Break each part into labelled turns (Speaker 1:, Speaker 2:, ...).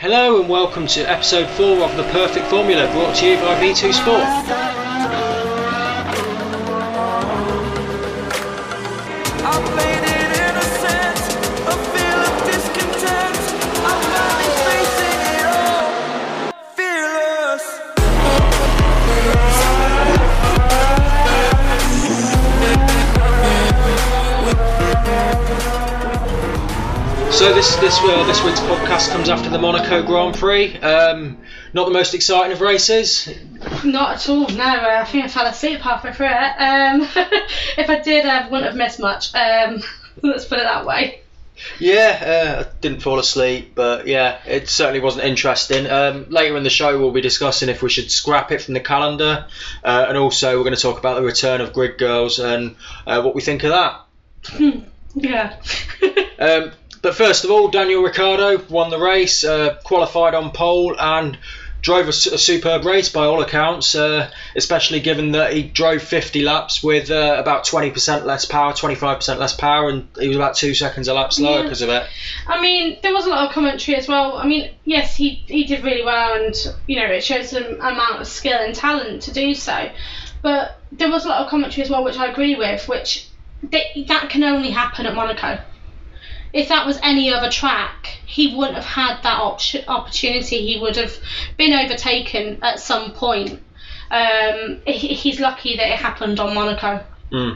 Speaker 1: Hello and welcome to episode 4 of The Perfect Formula, brought to you by V2 Sport. So this week's podcast comes after the Monaco Grand Prix. Not the most exciting of races.
Speaker 2: Not at all. No, I think I fell asleep halfway through it. If I did, I wouldn't have missed much. Let's put it that way.
Speaker 1: Yeah, I didn't fall asleep, but yeah, it certainly wasn't interesting. Later in the show, we'll be discussing if we should scrap it from the calendar, and also we're going to talk about the return of Grid Girls and what we think of that.
Speaker 2: Yeah.
Speaker 1: But first of all, Daniel Ricciardo won the race, qualified on pole and drove a superb race by all accounts, especially given that he drove 50 laps with about 20% less power, 25% less power, and he was about 2 seconds a lap slower because of it.
Speaker 2: I mean, there was a lot of commentary as well. I mean, yes, he did really well, and it shows an amount of skill and talent to do so. But there was a lot of commentary as well, which I agree with, which that can only happen at Monaco. If that was any other track, he wouldn't have had that opportunity. He would have been overtaken at some point. He's lucky that it happened on Monaco.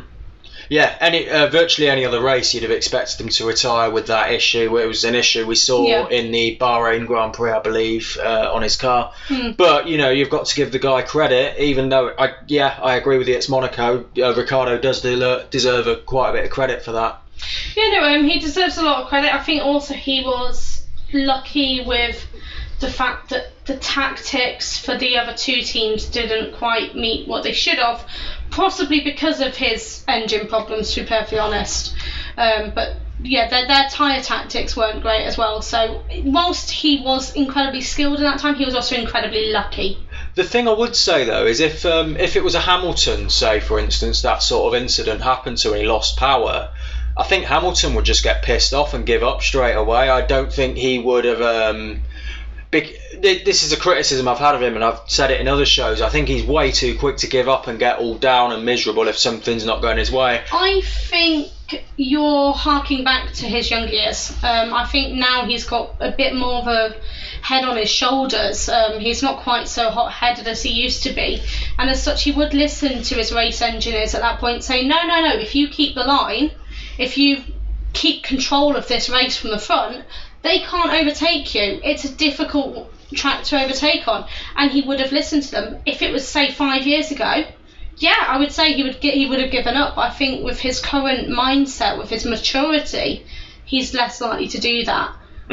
Speaker 1: Yeah, virtually any other race you'd have expected him to retire with that issue. It was an issue we saw in the Bahrain Grand Prix, I believe, on his car. But, you've got to give the guy credit, even though, I agree with you, it's Monaco. Ricciardo does deserve quite a bit of credit for that.
Speaker 2: Yeah, no, he deserves a lot of credit. I think also he was lucky with the fact that the tactics for the other two teams didn't quite meet what they should have, possibly because of his engine problems, to be perfectly honest. But yeah, their tyre tactics weren't great as well. So whilst he was incredibly skilled in that time, he was also incredibly lucky.
Speaker 1: The thing I would say though is if it was a Hamilton, say for instance, that sort of incident happened to him and he lost power, I think Hamilton would just get pissed off and give up straight away. I don't think he would have... This is a criticism I've had of him, and I've said it in other shows. I think he's way too quick to give up and get all down and miserable if something's not going his way.
Speaker 2: I think you're harking back to his young years. I think now he's got a bit more of a head on his shoulders. He's not quite so hot-headed as he used to be, and as such he would listen to his race engineers at that point, saying, no, if you keep the line, if you keep control of this race from the front, they can't overtake you. It's a difficult track to overtake on, and he would have listened to them. If it was, say, 5 years ago, I would say he would have given up. I think with his current mindset, with his maturity, he's less likely to do that.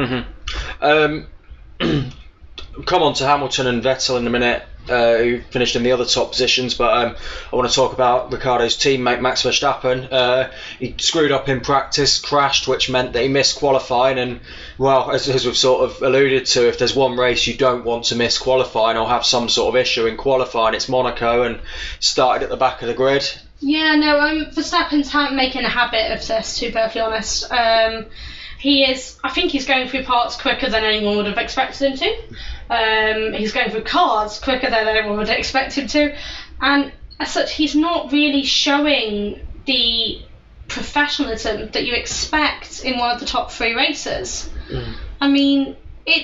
Speaker 1: Come on to Hamilton and Vettel in a minute, who finished in the other top positions, but I want to talk about Ricciardo's teammate Max Verstappen. He screwed up in practice, crashed, which meant that he missed qualifying, and well, as we've sort of alluded to, if there's one race you don't want to miss qualifying or have some sort of issue in qualifying, it's Monaco, and started at the back of the grid.
Speaker 2: Yeah, no, Verstappen's making a habit of this, to be perfectly honest. I think he's going through parts quicker than anyone would have expected him to. He's going through cars quicker than anyone would expect him to. And as such, he's not really showing the professionalism that you expect in one of the top 3 races. I mean,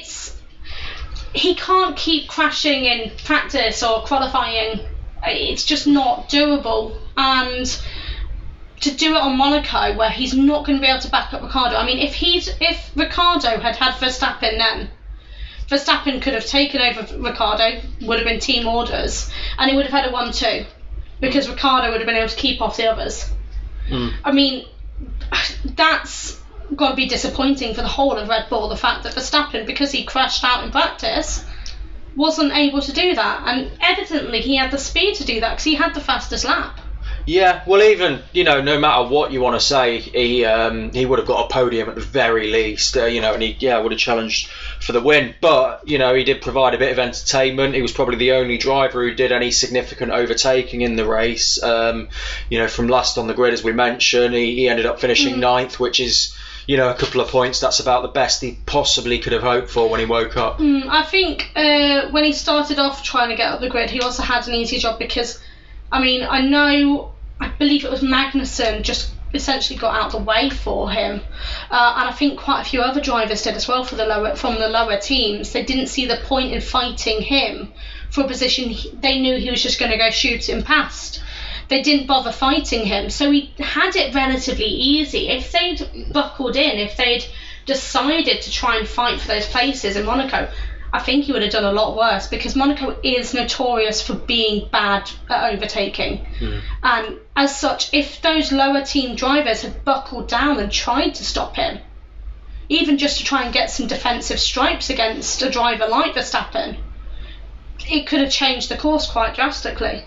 Speaker 2: he can't keep crashing in practice or qualifying. It's just not doable. And to do it on Monaco, where he's not going to be able to back up Ricciardo. I mean, if Ricciardo had Verstappen then, Verstappen could have taken over Ricciardo, would have been team orders, and he would have had a 1-2, because Ricciardo would have been able to keep off the others. I mean, that's got to be disappointing for the whole of Red Bull, the fact that Verstappen, because he crashed out in practice, wasn't able to do that, and evidently he had the speed to do that because he had the fastest lap.
Speaker 1: Yeah, well, even, no matter what you want to say, he would have got a podium at the very least, and he would have challenged for the win. But, he did provide a bit of entertainment. He was probably the only driver who did any significant overtaking in the race. From last on the grid, as we mentioned, he ended up finishing ninth, which is, a couple of points, that's about the best he possibly could have hoped for when he woke up.
Speaker 2: I think when he started off trying to get up the grid, he also had an easier job because, I believe it was Magnussen just essentially got out of the way for him, and I think quite a few other drivers did as well from the lower teams. They didn't see the point in fighting him for a position they knew he was just going to go shooting past. They didn't bother fighting him, so he had it relatively easy. If they'd buckled in, if they'd decided to try and fight for those places in Monaco, I think he would have done a lot worse, because Monaco is notorious for being bad at overtaking. And as such, if those lower team drivers had buckled down and tried to stop him, even just to try and get some defensive stripes against a driver like Verstappen, it could have changed the course quite drastically.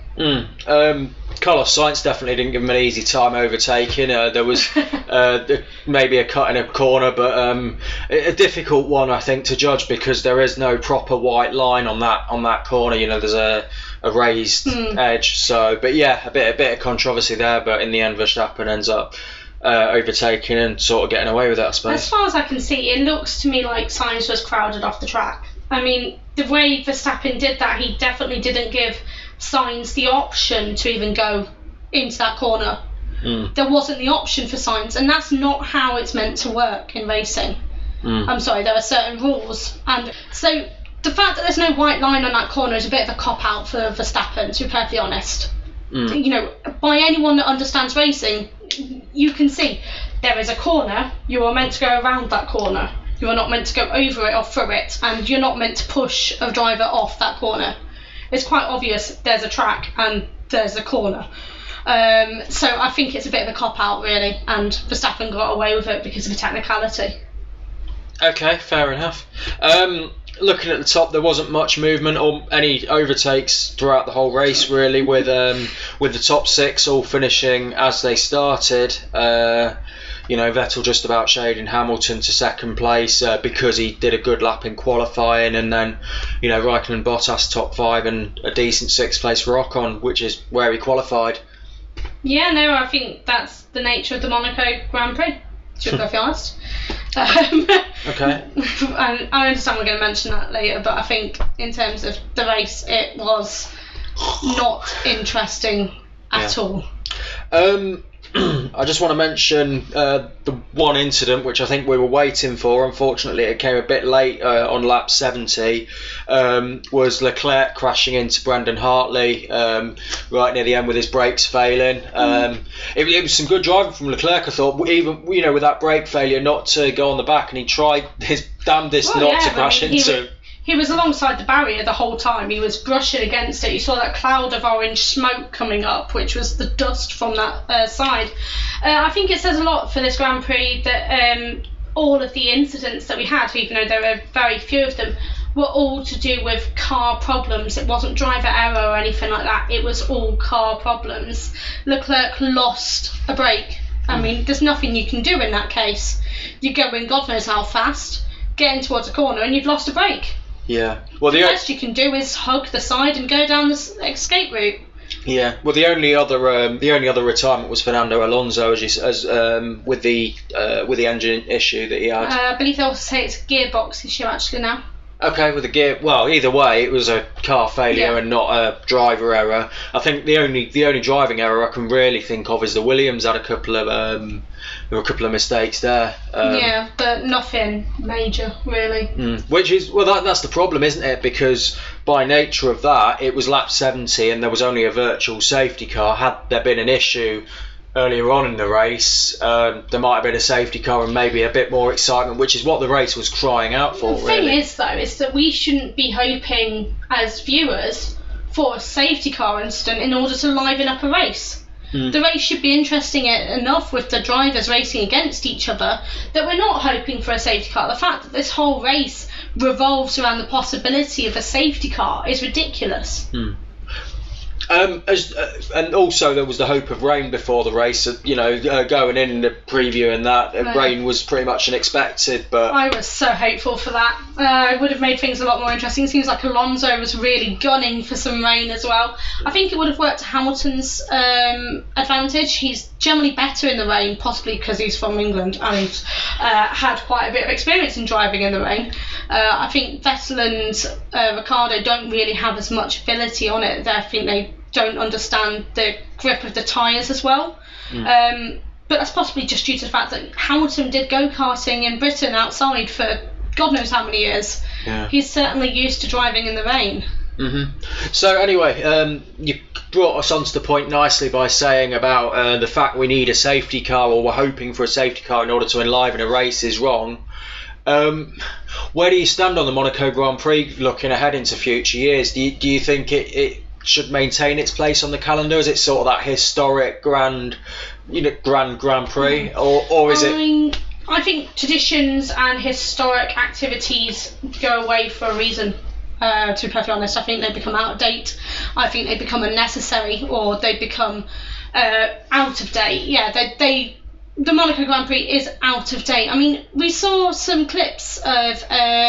Speaker 1: Carlos Sainz definitely didn't give him an easy time overtaking. There was maybe a cut in a corner, but a difficult one, I think, to judge, because there is no proper white line on that corner. There's a raised edge. So, but yeah, a bit of controversy there. But in the end, Verstappen ends up overtaking and sort of getting away with it, I suppose.
Speaker 2: As far as I can see, it looks to me like Sainz was crowded off the track. The way Verstappen did that, he definitely didn't give Sainz the option to even go into that corner. There wasn't the option for Sainz, and that's not how it's meant to work in racing. I'm sorry, there are certain rules, and so the fact that there's no white line on that corner is a bit of a cop-out for Verstappen, to be perfectly honest. By anyone that understands racing, you can see there is a corner, you are meant to go around that corner. You are not meant to go over it or through it, and you're not meant to push a driver off that corner. It's quite obvious there's a track and there's a corner. So I think it's a bit of a cop-out, really, and Verstappen got away with it because of a technicality.
Speaker 1: Okay, fair enough. Looking at the top, there wasn't much movement or any overtakes throughout the whole race, really, with the top six all finishing as they started. Vettel just about shading Hamilton to second place because he did a good lap in qualifying, and then Raikkonen and Bottas top five and a decent sixth place for Ocon, which is where he qualified.
Speaker 2: Yeah, no, I think that's the nature of the Monaco Grand Prix, to be perfectly honest. Okay. And I understand we're going to mention that later, but I think in terms of the race, it was not interesting at all.
Speaker 1: I just want to mention the one incident which I think we were waiting for. Unfortunately, it came a bit late on lap 70. Was Leclerc crashing into Brendan Hartley right near the end with his brakes failing. It was some good driving from Leclerc, I thought, even with that brake failure, not to go on the back, and he tried his damnedest to crash into.
Speaker 2: He was alongside the barrier the whole time. He was brushing against it. You saw that cloud of orange smoke coming up, which was the dust from that side. I think it says a lot for this Grand Prix that all of the incidents that we had, even though there were very few of them, were all to do with car problems. It wasn't driver error or anything like that. It was all car problems. Leclerc lost a brake. There's nothing you can do in that case. You go in God knows how fast, get in towards a corner, and you've lost a brake.
Speaker 1: Yeah. Well,
Speaker 2: the best you can do is hug the side and go down the escape route.
Speaker 1: Yeah. Well, the only other retirement was Fernando Alonso, as with the engine issue that he had.
Speaker 2: I believe they'll say it's a gearbox issue actually now.
Speaker 1: Okay, with the gear. Well, either way, it was a car failure and not a driver error. I think the only driving error I can really think of is the Williams had a couple of mistakes there.
Speaker 2: But nothing major really.
Speaker 1: Which is that's the problem, isn't it? Because by nature of that, it was lap 70 and there was only a virtual safety car. Had there been an issue earlier on in the race, there might have been a safety car and maybe a bit more excitement, which is what the race was crying out for.
Speaker 2: The thing is that we shouldn't be hoping as viewers for a safety car incident in order to liven up a race. The race should be interesting enough with the drivers racing against each other that we're not hoping for a safety car. The fact that this whole race revolves around the possibility of a safety car is ridiculous.
Speaker 1: And also there was the hope of rain before the race. Going in the preview and that rain was pretty much unexpected. But
Speaker 2: I was so hopeful for that. It would have made things a lot more interesting. It seems like Alonso was really gunning for some rain as well. I think it would have worked to Hamilton's advantage. He's generally better in the rain, possibly because he's from England and he's had quite a bit of experience in driving in the rain. I think Vettel and Ricciardo don't really have as much ability on it. I think they don't understand the grip of the tyres as well. But that's possibly just due to the fact that Hamilton did go-karting in Britain outside for God knows how many years.
Speaker 1: Yeah.
Speaker 2: He's certainly used to driving in the rain.
Speaker 1: So anyway, you brought us onto the point nicely by saying about the fact we need a safety car, or we're hoping for a safety car in order to enliven a race, is wrong. Where do you stand on the Monaco Grand Prix looking ahead into future years? Do you think it should maintain its place on the calendar? Is it sort of that historic grand Grand Prix, or is it?
Speaker 2: I think traditions and historic activities go away for a reason. To be perfectly honest, I think they become out of date. I think they become unnecessary, or they become out of date. Yeah, the Monaco Grand Prix is out of date. I mean, we saw some clips of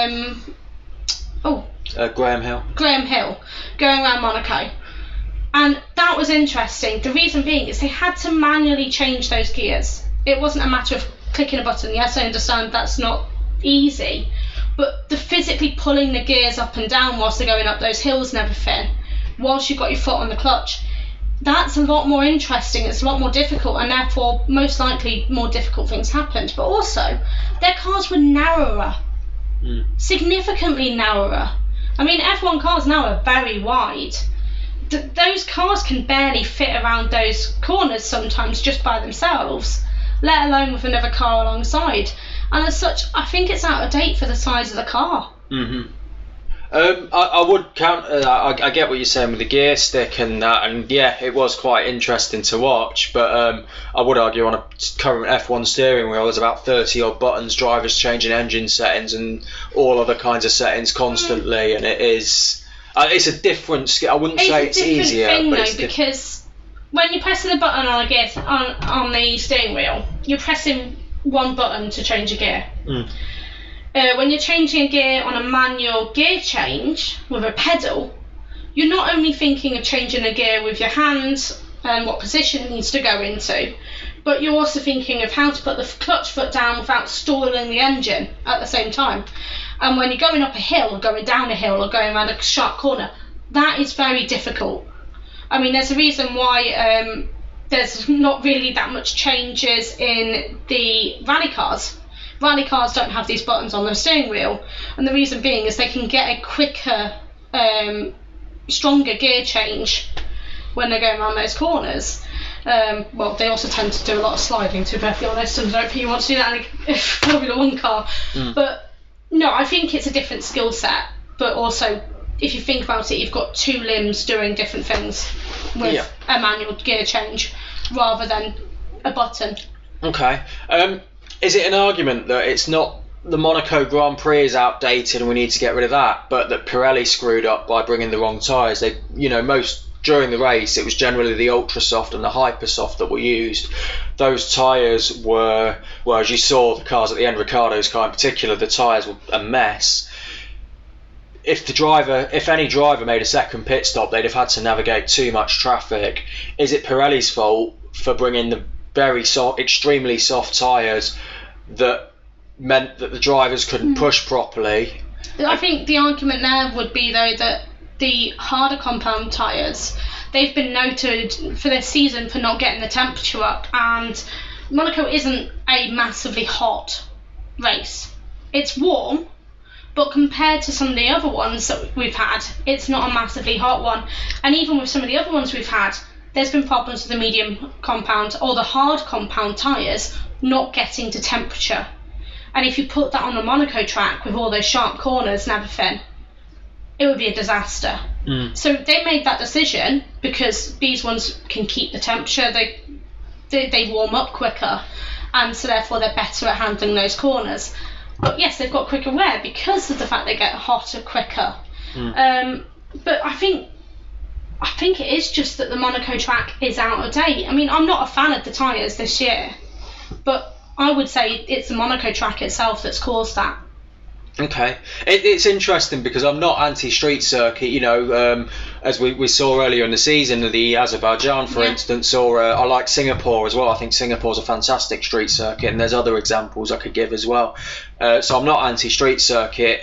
Speaker 1: Graham Hill
Speaker 2: going around Monaco, and that was interesting. The reason being is they had to manually change those gears. It wasn't a matter of clicking a button. Yes, I understand that's not easy, but the physically pulling the gears up and down whilst they're going up those hills and everything, whilst you've got your foot on the clutch, that's a lot more interesting. It's a lot more difficult, and therefore most likely more difficult things happened. But also their cars were narrower, significantly narrower. I mean, F1 cars now are very wide. Those cars can barely fit around those corners sometimes just by themselves, let alone with another car alongside. And as such, I think it's out of date for the size of the car.
Speaker 1: I would counter that. I get what you're saying with the gear stick and that, and yeah, it was quite interesting to watch, but I would argue on a current F1 steering wheel there's about 30 odd buttons, drivers changing engine settings and all other kinds of settings constantly, and it's a different skill. I wouldn't say it's easier,
Speaker 2: thing,
Speaker 1: but
Speaker 2: though,
Speaker 1: it's
Speaker 2: because when you're pressing the button on a gear on the steering wheel, you're pressing one button to change a gear. When you're changing a gear on a manual gear change with a pedal, you're not only thinking of changing a gear with your hands and what position it needs to go into, but you're also thinking of how to put the clutch foot down without stalling the engine at the same time. And when you're going up a hill or going down a hill or going around a sharp corner, that is very difficult. I mean, there's a reason why there's not really that much changes in the rally cars. Rally cars don't have these buttons on the steering wheel, and the reason being is they can get a quicker, stronger gear change when they're going around those corners. Well, they also tend to do a lot of sliding, to be perfectly honest, and I don't think you want to do that in a Formula 1 car. But no, I think it's a different skill set, but also if you think about it, you've got two limbs doing different things with a manual gear change rather than a button.
Speaker 1: Okay. Is it an argument that it's not the Monaco Grand Prix is outdated and we need to get rid of that, but that Pirelli screwed up by bringing the wrong tyres? During the race, it was generally the Ultra Soft and the Hyper Soft that were used. Those tyres were, well, as you saw, the cars at the end, Ricciardo's car in particular, the tyres were a mess. If any driver made a second pit stop, they'd have had to navigate too much traffic. Is it Pirelli's fault for bringing the very soft, extremely soft tyres that meant that the drivers couldn't push properly?
Speaker 2: I think the argument there would be, though, that the harder compound tyres, they've been noted for this season for not getting the temperature up, and Monaco isn't a massively hot race. It's warm, but compared to some of the other ones that we've had, it's not a massively hot one. And even with some of the other ones we've had, there's been problems with the medium compound or the hard compound tyres not getting to temperature. And if you put that on a Monaco track with all those sharp corners and everything, it would be a disaster. So they made that decision because these ones can keep the temperature, they warm up quicker, and so therefore they're better at handling those corners. But yes, they've got quicker wear because of the fact they get hotter quicker. But I think I think it is just that the Monaco track is out of date. I mean, I'm not a fan of the tyres this year, but I would say it's the Monaco track itself that's caused that.
Speaker 1: Okay, it's interesting because I'm not anti-street circuit, you know, as we saw earlier in the season, the Azerbaijan, for instance, or I like Singapore as well. I think Singapore's a fantastic street circuit, and there's other examples I could give as well. So I'm not anti-street circuit.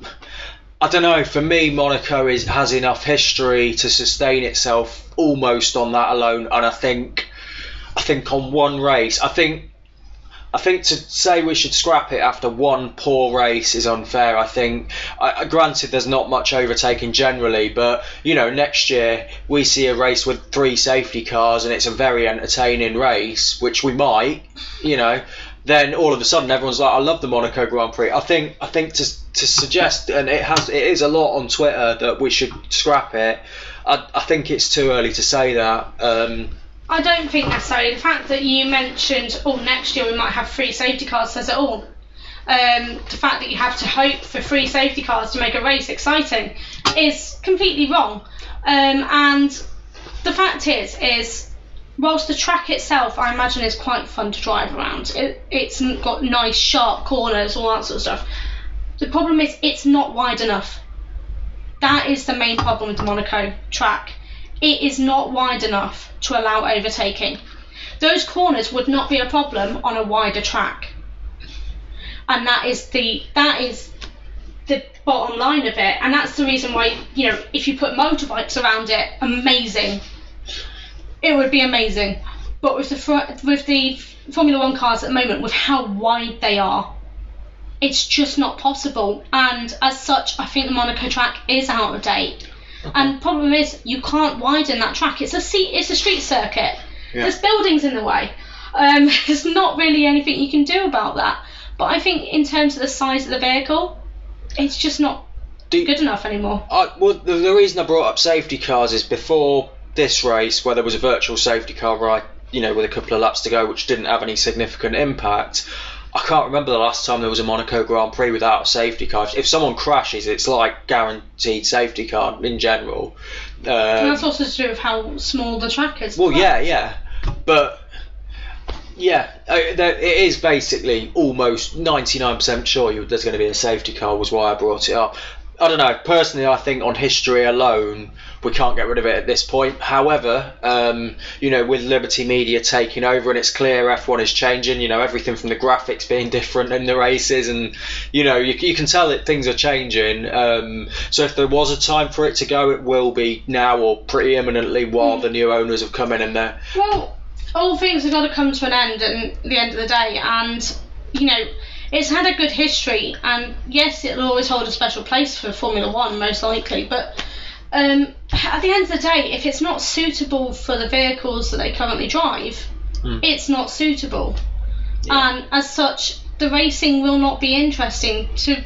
Speaker 1: I don't know, for me, Monaco has enough history to sustain itself almost on that alone, and I think on one race, I think to say we should scrap it after one poor race is unfair. I think, granted, there's not much overtaking generally, but you know, next year we see a race with 3 safety cars and it's a very entertaining race, which we might, you know, then all of a sudden everyone's like, I love the Monaco Grand Prix. I think to suggest, and it is a lot on Twitter, that we should scrap it, I think it's too early to say that.
Speaker 2: I don't think necessarily. The fact that you mentioned, next year we might have 3 safety cars says it all. The fact that you have to hope for 3 safety cars to make a race exciting is completely wrong. And the fact is whilst the track itself, I imagine, is quite fun to drive around, it's got nice sharp corners, all that sort of stuff. The problem is it's not wide enough. That is the main problem with the Monaco track. It is not wide enough to allow overtaking. Those corners would not be a problem on a wider track, and that is the bottom line of it. And that's the reason why, you know, if you put motorbikes around it, amazing, it would be amazing. But with the Formula 1 cars at the moment, with how wide they are, it's just not possible. And as such, I think the Monaco track is out of date. And the problem is, you can't widen that track. It's a street circuit. Yeah. There's buildings in the way. There's not really anything you can do about that. But I think in terms of the size of the vehicle, it's just not good enough anymore.
Speaker 1: Well, the reason I brought up safety cars is before this race, where there was a virtual safety car right, you know, with a couple of laps to go, which didn't have any significant impact. I can't remember the last time there was a Monaco Grand Prix without a safety car. If someone crashes, it's like guaranteed safety car in general.
Speaker 2: And that's also to do with how small the track is.
Speaker 1: Well, yeah. But, yeah, it is basically almost 99% sure there's going to be a safety car, was why I brought it up. I don't know, personally I think on history alone we can't get rid of it at this point. However, you know, with Liberty Media taking over, and it's clear F1 is changing, you know, everything from the graphics being different in the races, and you know, you can tell that things are changing. So if there was a time for it to go, it will be now, or pretty imminently, while the new owners have come in and they're...
Speaker 2: Well, all things have got to come to an end at the end of the day, and you know, it's had a good history, and yes, it'll always hold a special place for Formula 1, most likely, but at the end of the day, if it's not suitable for the vehicles that they currently drive, it's not suitable. Yeah. And as such, the racing will not be interesting. To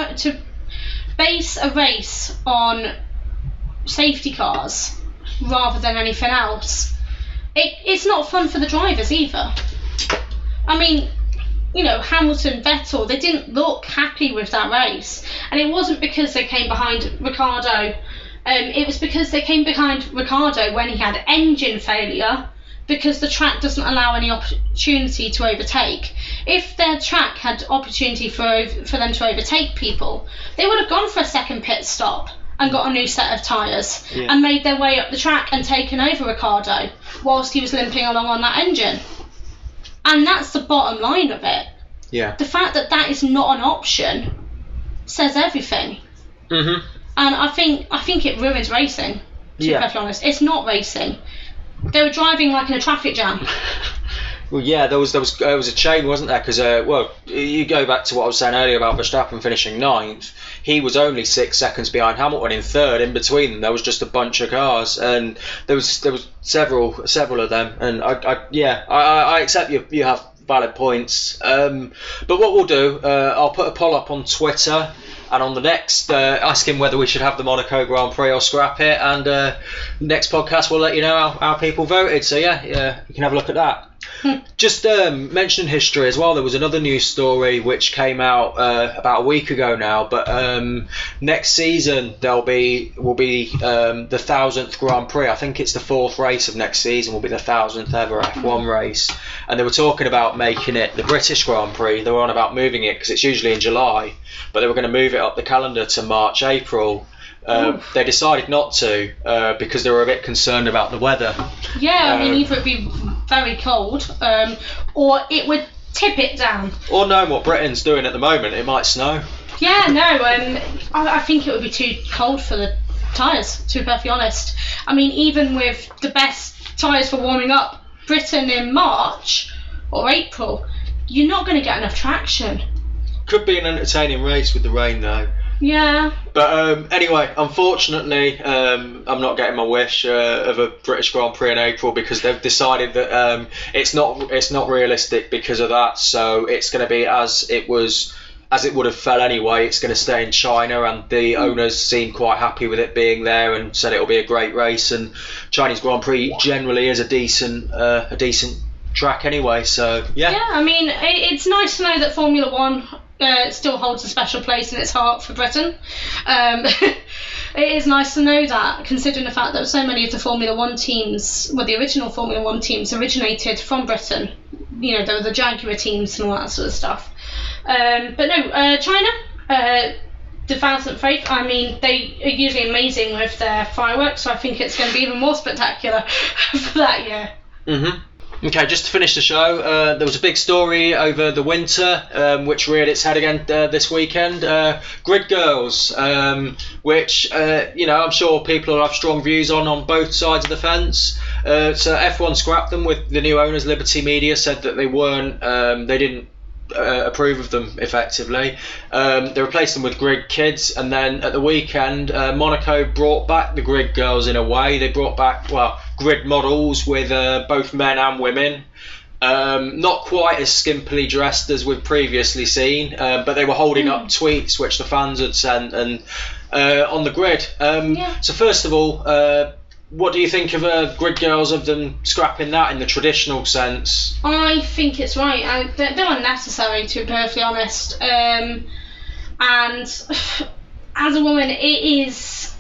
Speaker 2: base a race on safety cars rather than anything else, it's not fun for the drivers either. I mean, you know, Hamilton, Vettel, they didn't look happy with that race, and it wasn't because they came behind Ricciardo. It was because they came behind Ricciardo when he had engine failure, because the track doesn't allow any opportunity to overtake. If their track had opportunity for them to overtake people, they would have gone for a second pit stop and got a new set of tyres and made their way up the track and taken over Ricciardo whilst he was limping along on that engine. And that's the bottom line of it.
Speaker 1: Yeah.
Speaker 2: The fact that is not an option says everything.
Speaker 1: Mm-hmm.
Speaker 2: And I think it ruins racing, to be perfectly honest. It's not racing. They were driving like in a traffic jam.
Speaker 1: Well, yeah, there was a chain, wasn't there? Because you go back to what I was saying earlier about Verstappen finishing 9th. He was only 6 seconds behind Hamilton in 3rd. In between them, there was just a bunch of cars, and there was several of them. And I accept you have valid points. But what we'll do, I'll put a poll up on Twitter, and on the next, asking whether we should have the Monaco Grand Prix or scrap it. And next podcast, we'll let you know how people voted. So yeah, you can have a look at that. Just mentioning history as well, there was another news story which came out about a week ago now, but next season will be the 1000th Grand Prix. I think it's the 4th race of next season will be the 1000th ever F1 race, and they were talking about making it the British Grand Prix. They were on about moving it because it's usually in July, but they were going to move it up the calendar to March, April. They decided not to because they were a bit concerned about the weather.
Speaker 2: Yeah, I mean, either it'd be very cold or it would tip it down.
Speaker 1: Or knowing what Britain's doing at the moment, it might snow.
Speaker 2: Yeah, no, I think it would be too cold for the tyres, to be perfectly honest. I mean, even with the best tyres for warming up Britain in March or April, you're not going to get enough traction.
Speaker 1: Could be an entertaining race with the rain though.
Speaker 2: Yeah.
Speaker 1: But anyway, unfortunately, I'm not getting my wish of a British Grand Prix in April because they've decided that it's not realistic because of that. So it's going to be as it would have fell anyway. It's going to stay in China, and the owners seem quite happy with it being there and said it'll be a great race. And Chinese Grand Prix generally is a decent track anyway. So yeah.
Speaker 2: Yeah, I mean, it's nice to know that Formula One still holds a special place in its heart for Britain. It is nice to know that, considering the fact that so many of the Formula One teams, well, the original Formula One teams originated from Britain. You know, there were the Jaguar teams and all that sort of stuff. But no, China, the 1000th race, I mean, they are usually amazing with their fireworks, so I think it's going to be even more spectacular for that year.
Speaker 1: Mm-hmm. Okay, just to finish the show, there was a big story over the winter, which reared its head again this weekend. Grid Girls, which, I'm sure people will have strong views on both sides of the fence. So F1 scrapped them with the new owners. Liberty Media said that they didn't approve of them effectively. They replaced them with Grid Kids, and then at the weekend, Monaco brought back the Grid Girls in a way. They brought back, grid models with both men and women. Not quite as skimpily dressed as we've previously seen, but they were holding up tweets which the fans had sent and on the grid. So first of all, what do you think of Grid Girls, of them scrapping that in the traditional sense?
Speaker 2: I think it's right. They're unnecessary, to be perfectly honest. And as a woman, it is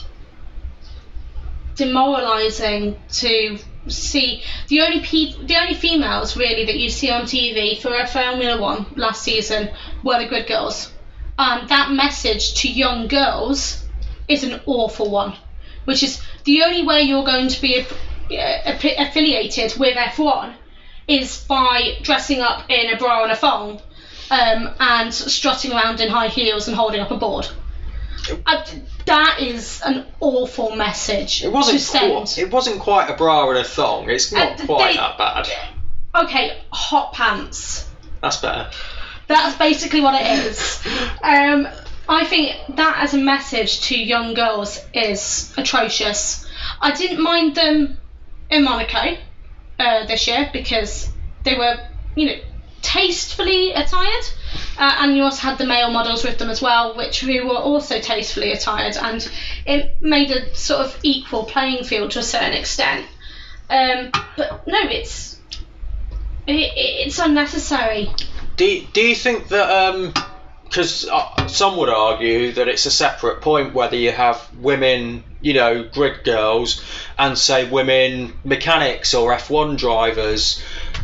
Speaker 2: demoralising to see the only females really that you see on TV for a Formula One last season were the Grid Girls. That message to young girls is an awful one, which is the only way you're going to be affiliated with F1 is by dressing up in a bra and a thong and strutting around in high heels and holding up a board. That is an awful message to send.
Speaker 1: It wasn't quite a bra and a thong. It's not quite that bad.
Speaker 2: Okay, hot pants.
Speaker 1: That's better.
Speaker 2: That's basically what it is. I think that as a message to young girls is atrocious. I didn't mind them in Monaco this year because they were, tastefully attired, and you also had the male models with them as well, who were also tastefully attired, and it made a sort of equal playing field to a certain extent. But no, it's unnecessary.
Speaker 1: Do you think that because some would argue that it's a separate point whether you have women, grid girls, and say women mechanics or F1 drivers,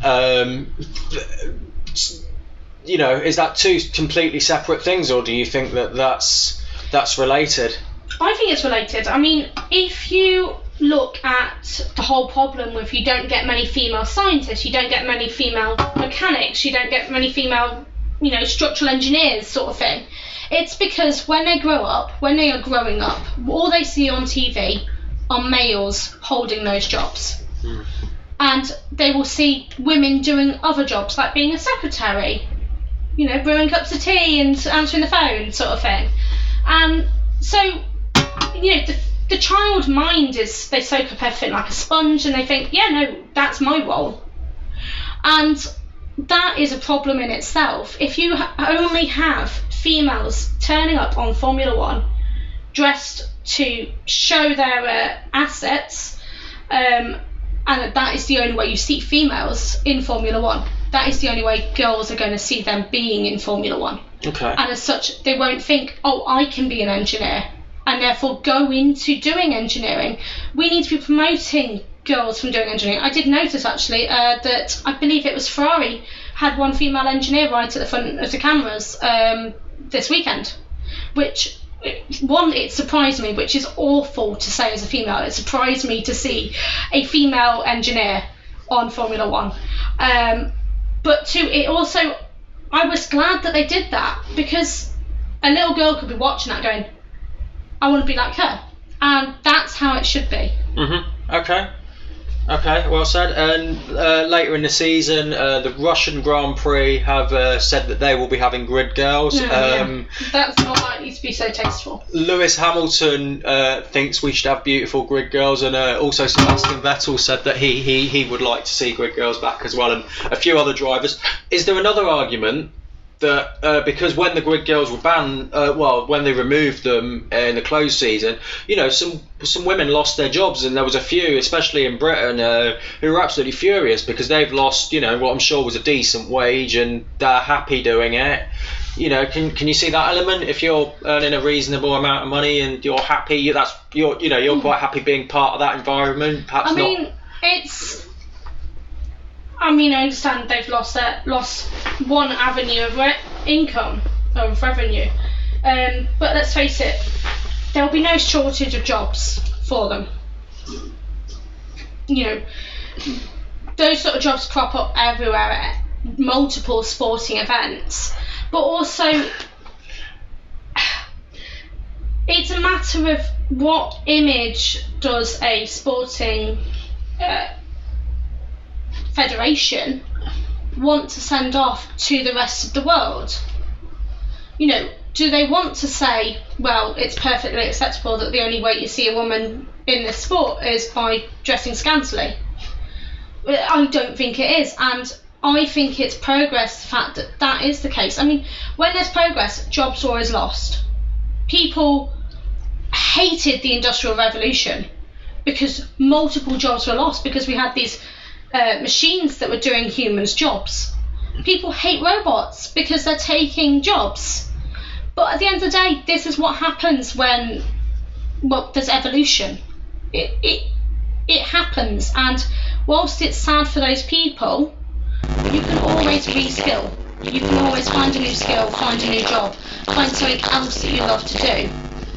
Speaker 1: is that two completely separate things, or do you think that that's related?
Speaker 2: I think it's related. I mean, if you look at the whole problem with you don't get many female scientists, you don't get many female mechanics, you don't get many female structural engineers sort of thing. It's because when they are growing up, all they see on TV are males holding those jobs. And they will see women doing other jobs, like being a secretary, brewing cups of tea and answering the phone sort of thing. And so, the child mind they soak up everything like a sponge, and they think, that's my role. And that is a problem in itself. If you only have females turning up on Formula One dressed to show their assets, and that is the only way you see females in Formula One. That is the only way girls are going to see them being in Formula One.
Speaker 1: Okay.
Speaker 2: And as such, they won't think, oh, I can be an engineer, and therefore go into doing engineering. We need to be promoting girls from doing engineering. I did notice actually that I believe it was Ferrari had one female engineer right at the front of the cameras this weekend, which it surprised me, which is awful to say as a female. It surprised me to see a female engineer on Formula One. But two, it also, I was glad that they did that, because a little girl could be watching that going, I want to be like her, and that's how it should be.
Speaker 1: Okay, well said. And later in the season, the Russian Grand Prix have said that they will be having grid girls.
Speaker 2: That's not likely to be so tasteful.
Speaker 1: Lewis Hamilton thinks we should have beautiful grid girls, and also Sebastian Vettel said that he would like to see grid girls back as well, and a few other drivers. Is there another argument that because when the grid girls were banned, when they removed them in the closed season, some women lost their jobs, and there was a few, especially in Britain, who were absolutely furious because they've lost, what I'm sure was a decent wage, and they're happy doing it. Can you see that element? If you're earning a reasonable amount of money and you're happy, you're quite happy being part of that environment. Perhaps
Speaker 2: I understand they've lost one avenue of income, of revenue, but let's face it, there'll be no shortage of jobs for them. Those sort of jobs crop up everywhere at multiple sporting events, but also it's a matter of what image does a sporting federation want to send off to the rest of the world. Do they want to say, well, it's perfectly acceptable that the only way you see a woman in this sport is by dressing scantily? I don't think it is, and I think it's progress, the fact that that is the case. When there's progress, jobs are always lost. People hated the Industrial Revolution because multiple jobs were lost, because we had these machines that were doing humans' jobs. People hate robots because they're taking jobs. But at the end of the day, this is what happens when there's evolution. It happens, and whilst it's sad for those people, you can always reskill. You can always find a new skill, find a new job, find something else that you love to do.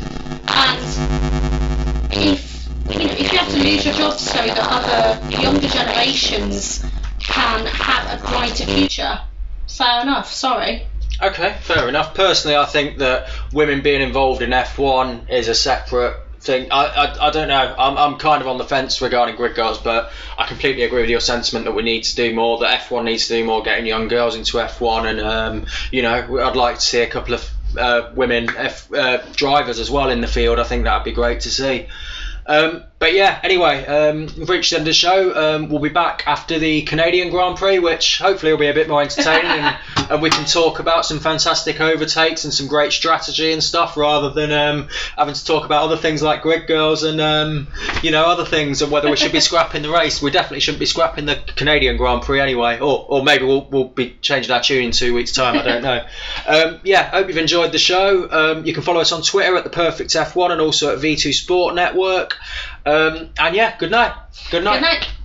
Speaker 2: And if you have to lose your job so that other younger generations can have a brighter future, fair enough, sorry.
Speaker 1: Okay, fair enough. Personally, I think that women being involved in F1 is a separate thing. I don't know. I'm kind of on the fence regarding grid girls, but I completely agree with your sentiment that we need to do more, that F1 needs to do more getting young girls into F1, and I'd like to see a couple of women drivers as well in the field. I think that'd be great to see. But yeah, anyway, we've reached the end of the show. We'll be back after the Canadian Grand Prix, which hopefully will be a bit more entertaining, and we can talk about some fantastic overtakes and some great strategy and stuff, rather than having to talk about other things like grid girls and other things, and whether we should be scrapping the race. We definitely shouldn't be scrapping the Canadian Grand Prix anyway, or maybe we'll be changing our tune in 2 weeks' time. I don't know. Hope you've enjoyed the show. You can follow us on Twitter at The Perfect F1 and also at V2 Sport Network. Good night.
Speaker 2: Good night.